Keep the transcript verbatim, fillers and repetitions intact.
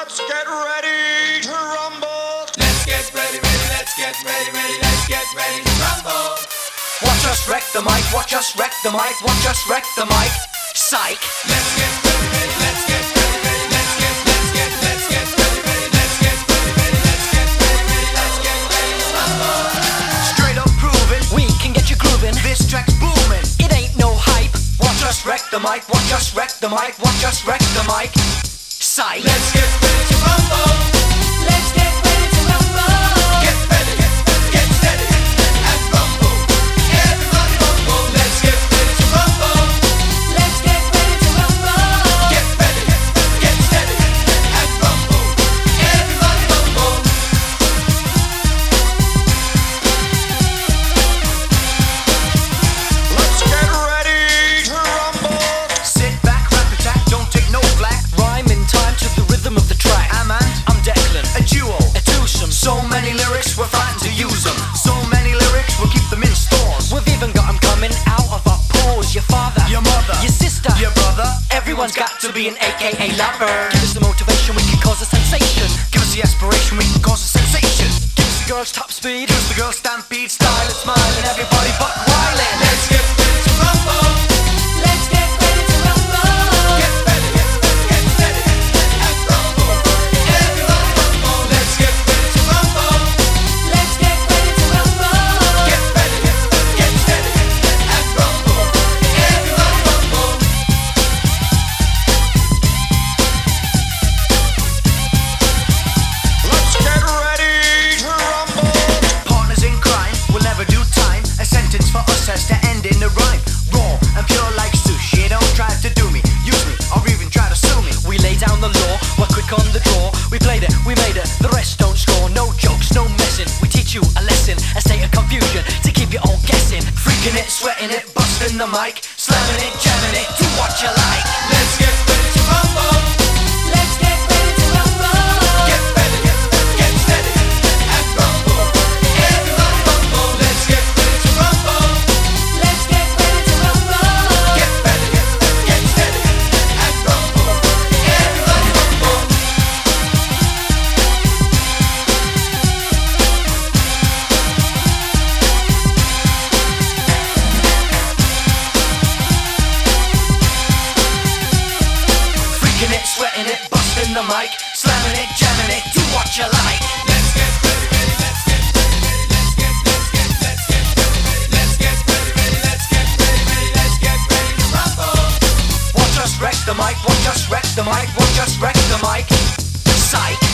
Let's get ready to rumble. Let's get ready, ready, let's get ready, ready, let's get ready to rumble. Watch us wreck the mic, watch us wreck the mic, watch us wreck the mic. Psych. Let's get ready, ready, let's get ready, ready, let's get, let's get, let's get ready, ready, let's get ready, ready, let's get ready, ready, let's get ready to rumble. Straight up proving we can get you grooving. This track's booming, it ain't no hype. Watch us wreck the mic, watch us wreck the mic, watch us wreck the mic. Psych. Let's get ready to rumble. Let's get ready to rumble. Get ready, get steady, and rumble. Everybody rumble. Let's get ready to rumble. Let's get ready to rumble. Get ready, get steady, and rumble. Everybody rumble. Let's get ready to rumble. Sit back, rap attack, don't take no flack. Rhyme in time to the rhythm of the track. I'm and I'm Declan, a duo, a twosome. So many lyrics, we're fighting to use them. So many lyrics, we'll keep them in stores. We've even got them coming out of our pores. Your father, your mother, your sister, your brother. Everyone's got to be an A K A lover. Give us the motivation, we can cause a sensation. Give us the aspiration, we can cause a sensation. Give us the girls top speed, give us the girls stampede. Style and smile and everybody buck wildin'. Let's get ready to rumble. Let's get ready to rumble. Get ready, get steady, and rumble. Everybody rumble. Let's get ready to rumble. Let's get ready to rumble. Get ready, get steady, and rumble. Everybody rumble. Let's get ready to rumble. Partners in crime will never do time. A sentence for us has to end in a rhyme. Raw and pure like sushi. Don't try to do me, use me, or even try to sue me. We lay down the law, we're quick on the draw. We played it, we made it, the rest don't score. No jokes, no messing. We teach you a lesson, a state of confusion to keep you all guessing. Freaking it, sweating it, busting the mic, slamming it, jamming it, do what you like. Let's get ready to rumble. Let's get ready to rumble. Get ready, get steady, and rumble. Everybody rumble. Let's get ready to rumble. Let's get ready to rumble. Get ready, get steady, and rumble. Everybody rumble. Freaking it, sweating it, busting the mic, slamming it, jamming it, do what you like. Let's get ready, ready, let's get ready, ready, let's get, let's get, let's get ready, ready, let's get ready, ready, let's get ready, ready, let's get ready to rumble. Watch us wreck the mic, watch us wreck the mic, watch us wreck the mic. Psych.